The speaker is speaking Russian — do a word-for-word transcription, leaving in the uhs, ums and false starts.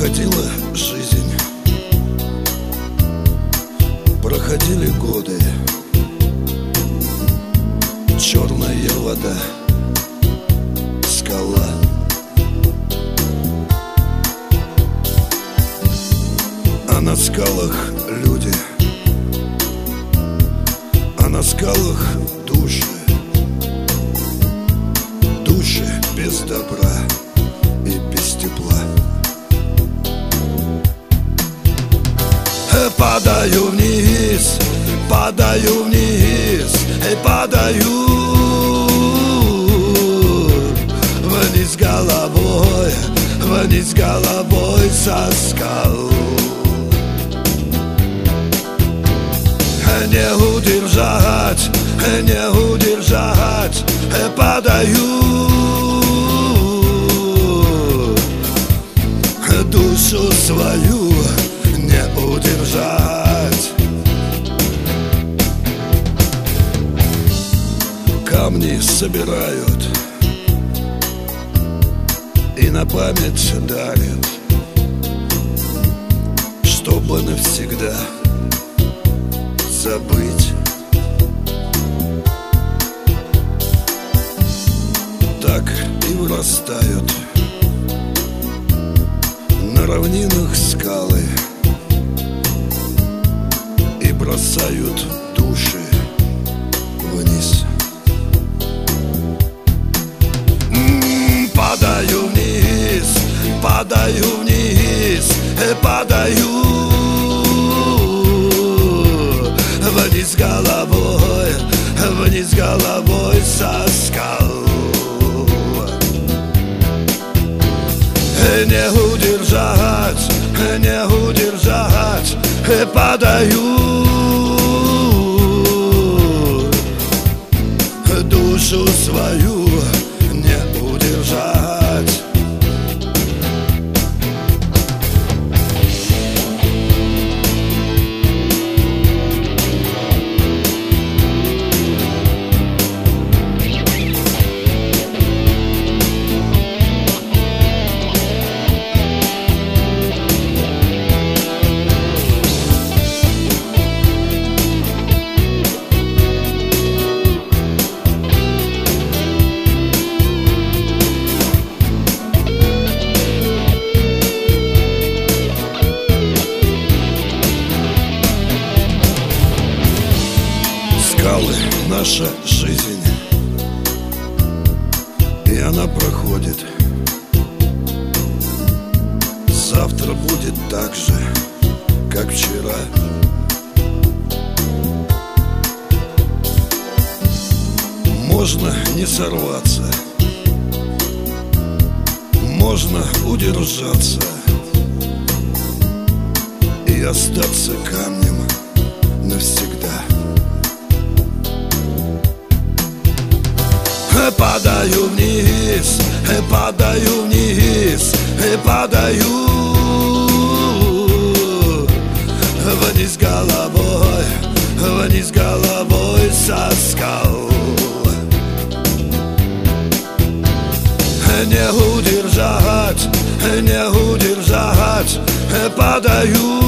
Проходила жизнь, проходили годы, черная вода, скала. А на скалах люди, а на скалах души, души без добра и без тепла. Падаю вниз, падаю вниз, падаю вниз головой, вниз головой со скал. Не удержать, не удержать, падаю, душу свою не удержать. Камни собирают и на память дарят, чтобы навсегда забыть. Так и вырастают на равнинах скалы и бросают души вниз. М-м, падаю вниз, падаю вниз, падаю вниз головой, вниз головой со скал. Не удержать, не удержать, падаю, душу свою не удержать. Скалы — наша жизнь, и она проходит. Завтра будет так же, как вчера. Можно не сорваться, можно удержаться и остаться камнем навсегда. Падаю вниз, падаю вниз, падаю вниз головой, вниз головой со скал. Не удержать, не удержать, падаю,